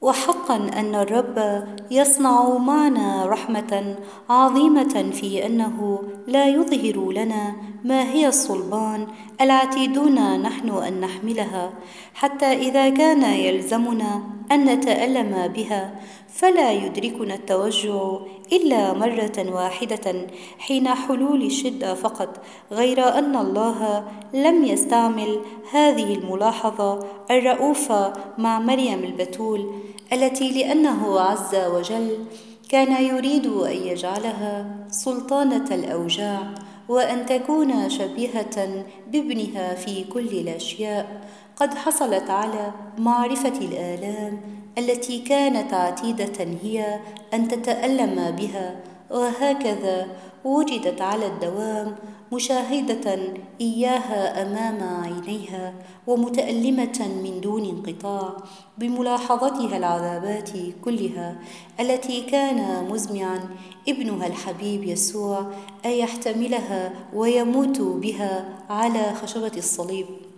وحقا أن الرب يصنع معنا رحمة عظيمة في أنه لا يظهر لنا ما هي الصلبان العتيدون نحن أن نحملها، حتى إذا كان يلزمنا أن نتألم بها فلا يدركنا التوجع إلا مرة واحدة حين حلول الشدة فقط، غير أن الله لم يستعمل هذه الملاحظة الرؤوفة مع مريم البتول التي لأنه عز وجل كان يريد أن يجعلها سلطانة الأوجاع وأن تكون شبيهة بابنها في كل الأشياء، قد حصلت على معرفة الآلام التي كانت عتيدة هي أن تتألم بها، وهكذا وجدت على الدوام مشاهدة إياها أمام عينيها ومتألمة من دون انقطاع بملاحظتها العذابات كلها التي كان مزمعا ابنها الحبيب يسوع أن يحتملها ويموت بها على خشبة الصليب.